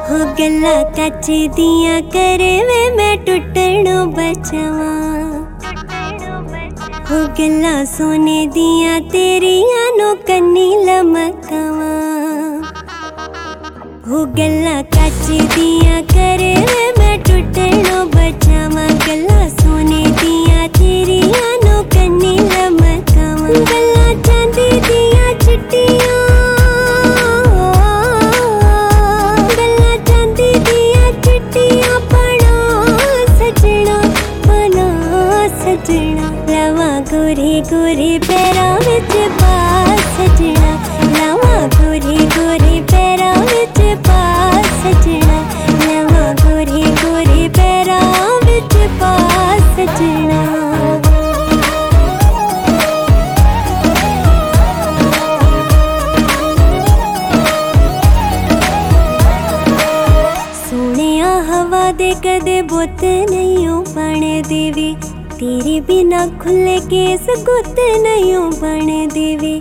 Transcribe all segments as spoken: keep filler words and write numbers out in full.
हो गल्ला कच दियां करे वे मैं टुटणों बचावां। हो गल्ला सोने दियां तेरियां नो कन्नी लमकावां। हो गल्ला कच दियां करे वे मैं टुटणों बचावां। गल्ला सोने दियां तेरियां नो कन्नी लमकावां। गल्ला चांदी दियां चिट्टियां गोरे गोरे पैरां विच पा सजना। लावां गोरे गोरे पैरां विच पा सजना। लावां गोरे गोरे पैरां विच पा सजना। सोहणिया हवा दे कदे बुत नहीं बण देवी। तेरे बिना खुले केस गुत नहीं बन देवे।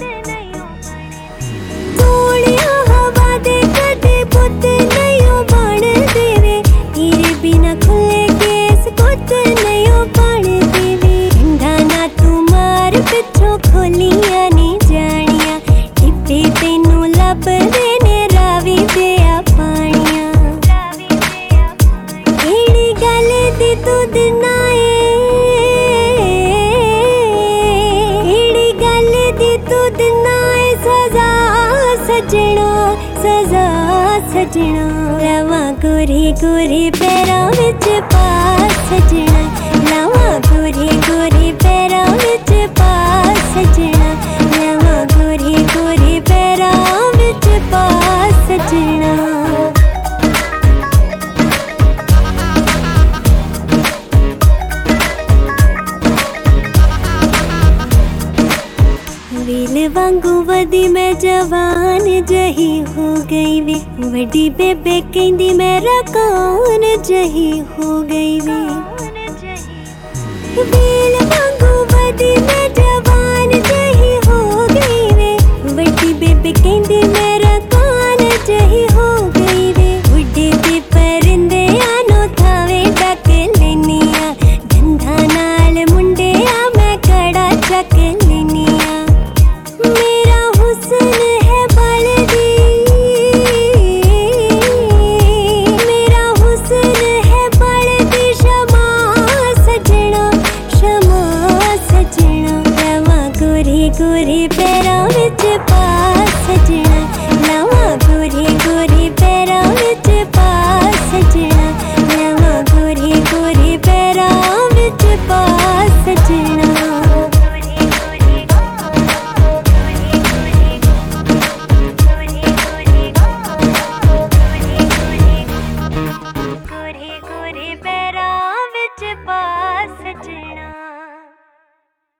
सोहणिया हवा दे कदे बुत नहीं बन देवे। तेरे बिना खुले केस गुत नहीं बन देवे। ठंडा ना तू मार पिछों खोलियां नी जानियां। टिप्पे तेनू लभदे ने रावी दिया पानियां। केड़ी गल दी तू दिना सजना सजना। लावां गोरे गोरे पैरां विच पा सजना। लावां गोरे गोरे पैरां विच पा सजना। लावां गोरे गोरे पैरां विच पा सजना। वील वांगू वदी मैं जवान जही हो गई वे। वड्डी बेबे कहंदी मेरा कौन जही हो गई वे। वील वांगू वदी मैं जवान जही हो गई वे। वड्डी बेबे कहंदी मेरा कौन जही हो गई वे। उड्डे ते परिंदे आनो थावे डक लेनिया। गंधा नाल मुंडे आ मैं कड़ा चक लेनिया। मेरा हुस्न है बलदी। मेरा हुस्न है बलदी। शमा सजना शमा सजना। लावां गोरे गोरे पैरां विच पा